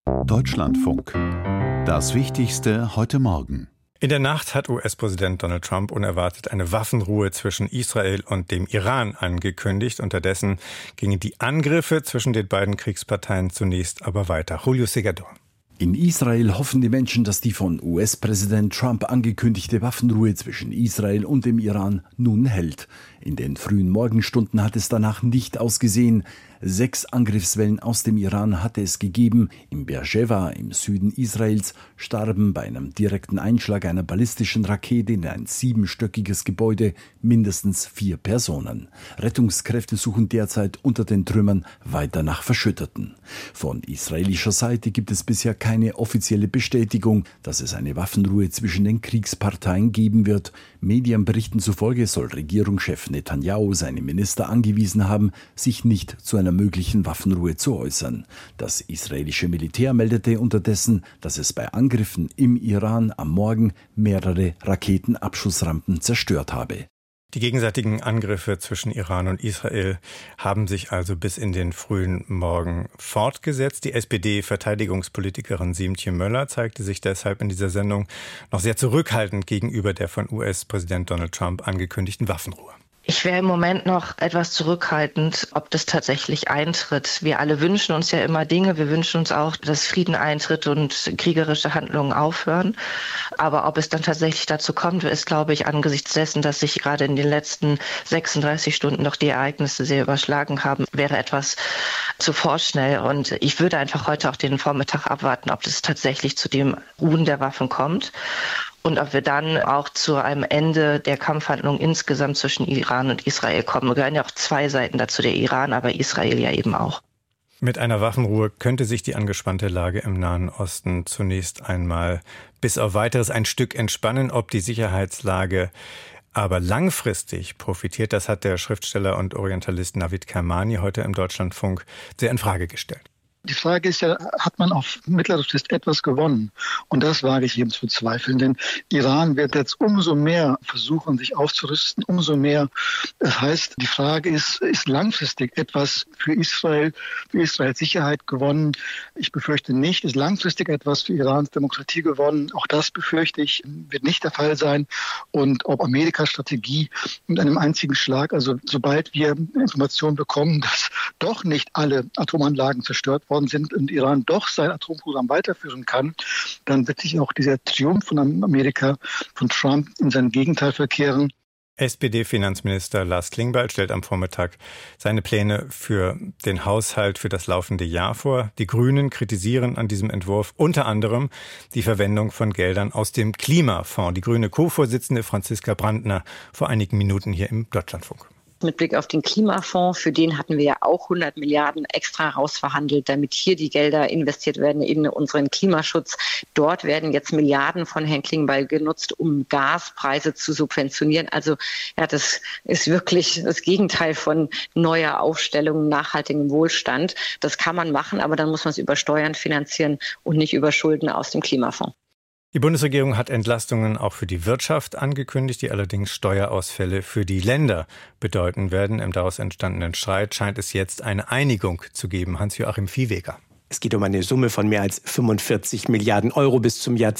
Deutschlandfunk. Das Wichtigste heute Morgen. In der Nacht hat US-Präsident Donald Trump unerwartet eine Waffenruhe zwischen Israel und dem Iran angekündigt. Unterdessen gingen die Angriffe zwischen den beiden Kriegsparteien zunächst aber weiter. Julio Segador. In Israel hoffen die Menschen, dass die von US-Präsident Trump angekündigte Waffenruhe zwischen Israel und dem Iran nun hält. In den frühen Morgenstunden hat es danach nicht ausgesehen. 6 Angriffswellen aus dem Iran hatte es gegeben. In Beersheva im Süden Israels starben bei einem direkten Einschlag einer ballistischen Rakete in ein 7-stöckiges Gebäude mindestens 4 Personen. Rettungskräfte suchen derzeit unter den Trümmern weiter nach Verschütteten. Von israelischer Seite gibt es bisher keine offizielle Bestätigung, dass es eine Waffenruhe zwischen den Kriegsparteien geben wird. Medienberichten zufolge soll Regierungschef Netanyahu seine Minister angewiesen haben, sich nicht zu einer möglichen Waffenruhe zu äußern. Das israelische Militär meldete unterdessen, dass es bei Angriffen im Iran am Morgen mehrere Raketenabschussrampen zerstört habe. Die gegenseitigen Angriffe zwischen Iran und Israel haben sich also bis in den frühen Morgen fortgesetzt. Die SPD-Verteidigungspolitikerin Siemtje Möller zeigte sich deshalb in dieser Sendung noch sehr zurückhaltend gegenüber der von US-Präsident Donald Trump angekündigten Waffenruhe. Ich wäre im Moment noch etwas zurückhaltend, ob das tatsächlich eintritt. Wir alle wünschen uns ja immer Dinge. Wir wünschen uns auch, dass Frieden eintritt und kriegerische Handlungen aufhören. Aber ob es dann tatsächlich dazu kommt, ist, glaube ich, angesichts dessen, dass sich gerade in den letzten 36 Stunden noch die Ereignisse sehr überschlagen haben, wäre etwas zu vorschnell. Und ich würde einfach heute auch den Vormittag abwarten, ob es tatsächlich zu dem Ruhen der Waffen kommt. Und ob wir dann auch zu einem Ende der Kampfhandlungen insgesamt zwischen Iran und Israel kommen. Wir gehören ja auch 2 Seiten dazu, der Iran, aber Israel ja eben auch. Mit einer Waffenruhe könnte sich die angespannte Lage im Nahen Osten zunächst einmal bis auf Weiteres ein Stück entspannen. Ob die Sicherheitslage aber langfristig profitiert, das hat der Schriftsteller und Orientalist Navid Kermani heute im Deutschlandfunk sehr in Frage gestellt. Die Frage ist ja, hat man auf mittlerer Frist etwas gewonnen? Und das wage ich eben zu bezweifeln, denn Iran wird jetzt umso mehr versuchen, sich aufzurüsten, umso mehr. Das heißt, die Frage ist langfristig etwas für Israels Sicherheit gewonnen? Ich befürchte nicht. Ist langfristig etwas für Irans Demokratie gewonnen? Auch das befürchte ich, wird nicht der Fall sein. Und ob Amerikas Strategie mit einem einzigen Schlag, also sobald wir Informationen bekommen, dass doch nicht alle Atomanlagen zerstört worden sind und Iran doch sein Atomprogramm weiterführen kann, dann wird sich auch dieser Triumph von Amerika, von Trump, in sein Gegenteil verkehren. SPD-Finanzminister Lars Klingbeil stellt am Vormittag seine Pläne für den Haushalt für das laufende Jahr vor. Die Grünen kritisieren an diesem Entwurf unter anderem die Verwendung von Geldern aus dem Klimafonds. Die grüne Co-Vorsitzende Franziska Brandner vor einigen Minuten hier im Deutschlandfunk. Mit Blick auf den Klimafonds, für den hatten wir ja auch 100 Milliarden extra rausverhandelt, damit hier die Gelder investiert werden in unseren Klimaschutz. Dort werden jetzt Milliarden von Herrn Klingbeil genutzt, um Gaspreise zu subventionieren. Also ja, das ist wirklich das Gegenteil von neuer Aufstellung, nachhaltigem Wohlstand. Das kann man machen, aber dann muss man es über Steuern finanzieren und nicht über Schulden aus dem Klimafonds. Die Bundesregierung hat Entlastungen auch für die Wirtschaft angekündigt, die allerdings Steuerausfälle für die Länder bedeuten werden. Im daraus entstandenen Streit scheint es jetzt eine Einigung zu geben. Hans-Joachim Viehweger. Es geht um eine Summe von mehr als 45 Milliarden Euro bis zum Jahr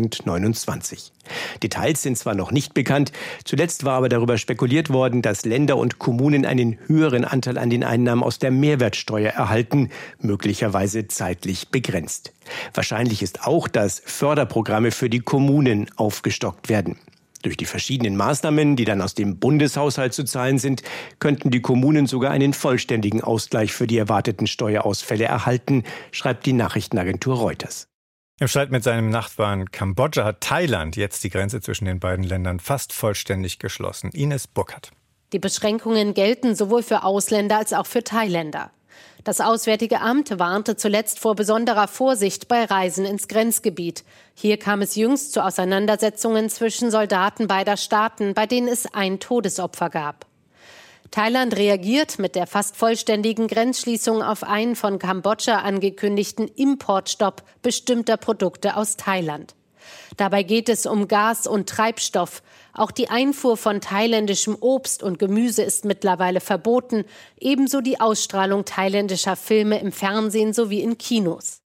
2029. Details sind zwar noch nicht bekannt, zuletzt war aber darüber spekuliert worden, dass Länder und Kommunen einen höheren Anteil an den Einnahmen aus der Mehrwertsteuer erhalten, möglicherweise zeitlich begrenzt. Wahrscheinlich ist auch, dass Förderprogramme für die Kommunen aufgestockt werden. Durch die verschiedenen Maßnahmen, die dann aus dem Bundeshaushalt zu zahlen sind, könnten die Kommunen sogar einen vollständigen Ausgleich für die erwarteten Steuerausfälle erhalten, schreibt die Nachrichtenagentur Reuters. Im Streit mit seinem Nachbarn Kambodscha hat Thailand jetzt die Grenze zwischen den beiden Ländern fast vollständig geschlossen. Ines Burkhardt. Die Beschränkungen gelten sowohl für Ausländer als auch für Thailänder. Das Auswärtige Amt warnte zuletzt vor besonderer Vorsicht bei Reisen ins Grenzgebiet. Hier kam es jüngst zu Auseinandersetzungen zwischen Soldaten beider Staaten, bei denen es ein Todesopfer gab. Thailand reagiert mit der fast vollständigen Grenzschließung auf einen von Kambodscha angekündigten Importstopp bestimmter Produkte aus Thailand. Dabei geht es um Gas und Treibstoff. Auch die Einfuhr von thailändischem Obst und Gemüse ist mittlerweile verboten, ebenso die Ausstrahlung thailändischer Filme im Fernsehen sowie in Kinos.